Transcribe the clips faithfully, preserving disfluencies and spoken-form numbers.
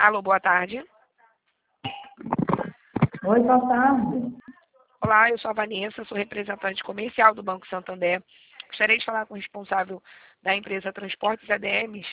Alô, boa tarde. Oi, boa tarde. Olá, eu sou a Vanessa, sou representante comercial do Banco Santander. Gostaria de falar com o responsável da empresa Transportes A D Ms.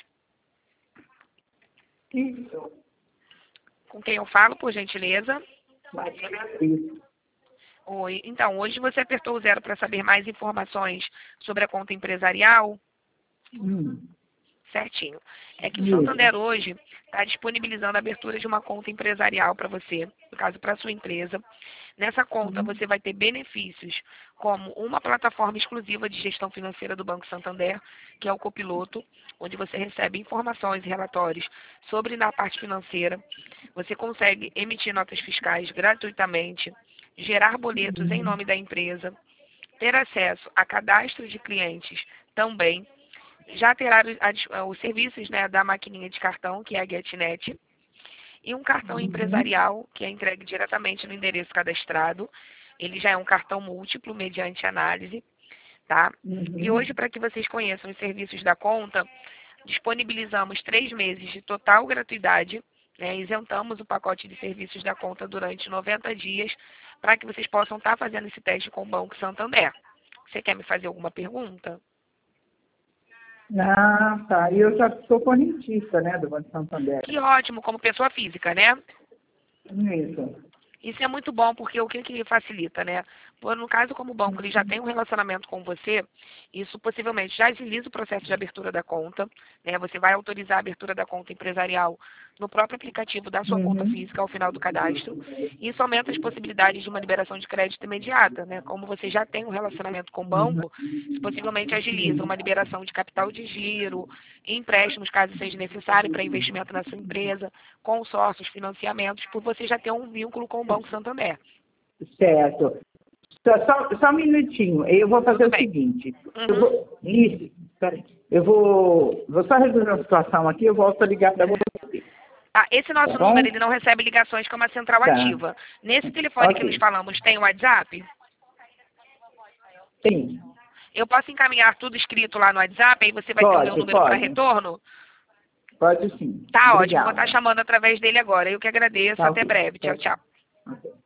Isso. Com quem eu falo, por gentileza? Isso. Oi. Então, hoje você apertou o zero para saber mais informações sobre a conta empresarial? Hum. Certinho. É que o Isso. Santander hoje está disponibilizando a abertura de uma conta empresarial para você, no caso para a sua empresa. Nessa conta Hum. você vai ter benefícios como uma plataforma exclusiva de gestão financeira do Banco Santander, que é o Copiloto, onde você recebe informações e relatórios sobre na parte financeira. Você consegue emitir notas fiscais gratuitamente, gerar boletos em Hum. nome da empresa, ter acesso a cadastro de clientes também. Já terá os serviços, né, da maquininha de cartão, que é a GetNet, e um cartão Uhum. empresarial, que é entregue diretamente no endereço cadastrado. Ele já é um cartão múltiplo, mediante análise, tá? E Uhum. hoje, para que vocês conheçam os serviços da conta, disponibilizamos três meses de total gratuidade, né? Isentamos o pacote de serviços da conta durante noventa dias, para que vocês possam estar fazendo esse teste com o Banco Santander. Você quer me fazer alguma pergunta? Ah, tá. E eu já sou correntista, né, do Banco Santander. Que ótimo, como pessoa física, né? Isso. Isso é muito bom, porque o que, que facilita, né? Por, no caso, como o banco ele já tem um relacionamento com você, isso possivelmente já agiliza o processo de abertura da conta, né? Você vai autorizar a abertura da conta empresarial no próprio aplicativo da sua conta Uhum. física ao final do cadastro. Isso aumenta as possibilidades de uma liberação de crédito imediata, né? Como você já tem um relacionamento com o Uhum. banco, isso possivelmente agiliza uma liberação de capital de giro, empréstimos, caso seja necessário, para investimento na sua empresa, consórcios, financiamentos, por você já ter um vínculo com o Banco Santander. Certo. Só, só, só um minutinho. Eu vou fazer Tudo o bem. seguinte. Eu Uhum. vou, isso, peraí. Eu vou, vou só resolver uma situação aqui, eu volto a ligar para você. Ah, esse Tá nosso número bom? ele não recebe ligações com uma central Tá. ativa. Nesse telefone que nos Ok. falamos, tem o WhatsApp? Sim. Eu posso encaminhar tudo escrito lá no WhatsApp, aí você vai ter o meu Pode, número para pode. retorno? Pode sim. Tá ótimo, vou estar Obrigada. chamando através dele agora. Eu que agradeço. Tá Até ok. breve. Tchau, Tchau, tchau. tchau. Ok.